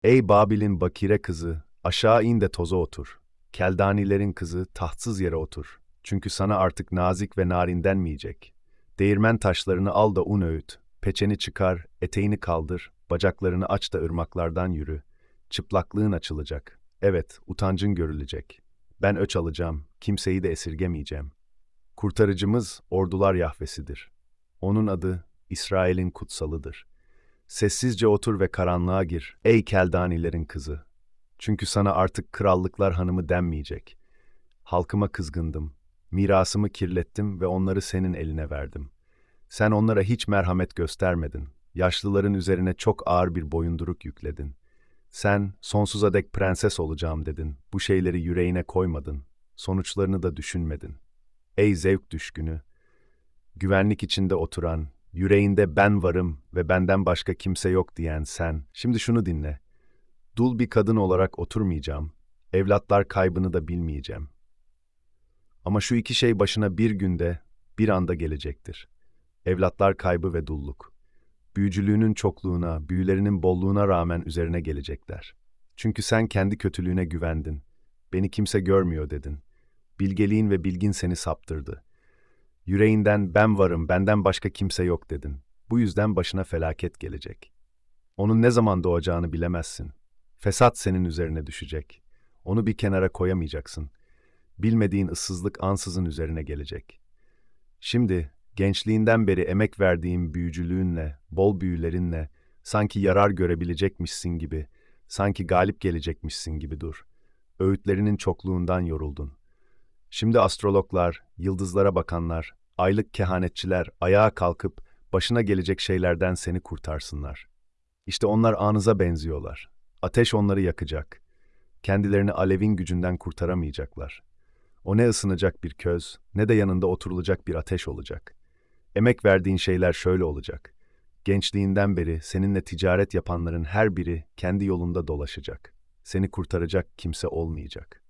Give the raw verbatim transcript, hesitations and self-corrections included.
Ey Babil'in bakire kızı, aşağı in de toza otur. Keldanilerin kızı, tahtsız yere otur. Çünkü sana artık nazik ve narin denmeyecek. Değirmen taşlarını al da un öğüt. Peçeni çıkar, eteğini kaldır, bacaklarını aç da ırmaklardan yürü. Çıplaklığın açılacak. Evet, utancın görülecek. Ben öç alacağım, kimseyi de esirgemeyeceğim. Kurtarıcımız ordular Yahvesidir. Onun adı İsrail'in kutsalıdır. Sessizce otur ve karanlığa gir, ey Keldanilerin kızı. Çünkü sana artık krallıklar hanımı denmeyecek. Halkıma kızgındım, mirasımı kirlettim ve onları senin eline verdim. Sen onlara hiç merhamet göstermedin. Yaşlıların üzerine çok ağır bir boyunduruk yükledin. Sen sonsuza dek prenses olacağım dedin. Bu şeyleri yüreğine koymadın. Sonuçlarını da düşünmedin. Ey zevk düşkünü, güvenlik içinde oturan, yüreğinde ben varım ve benden başka kimse yok diyen sen, şimdi şunu dinle. Dul bir kadın olarak oturmayacağım, evlatlar kaybını da bilmeyeceğim. Ama şu iki şey başına bir günde, bir anda gelecektir. Evlatlar kaybı ve dulluk. Büyücülüğünün çokluğuna, büyülerinin bolluğuna rağmen üzerine gelecekler. Çünkü sen kendi kötülüğüne güvendin. Beni kimse görmüyor dedin. Bilgeliğin ve bilgin seni saptırdı. Yüreğinden ben varım, benden başka kimse yok dedin. Bu yüzden başına felaket gelecek. Onun ne zaman doğacağını bilemezsin. Fesat senin üzerine düşecek. Onu bir kenara koyamayacaksın. Bilmediğin ıssızlık ansızın üzerine gelecek. Şimdi gençliğinden beri emek verdiğin büyücülüğünle, bol büyülerinle, sanki yarar görebilecekmişsin gibi, sanki galip gelecekmişsin gibi dur. Öğütlerinin çokluğundan yoruldun. Şimdi astrologlar, yıldızlara bakanlar, aylık kehanetçiler ayağa kalkıp başına gelecek şeylerden seni kurtarsınlar. İşte onlar anıza benziyorlar. Ateş onları yakacak. Kendilerini alevin gücünden kurtaramayacaklar. O ne ısınacak bir köz, ne de yanında oturulacak bir ateş olacak. Emek verdiğin şeyler şöyle olacak. Gençliğinden beri seninle ticaret yapanların her biri kendi yolunda dolaşacak. Seni kurtaracak kimse olmayacak.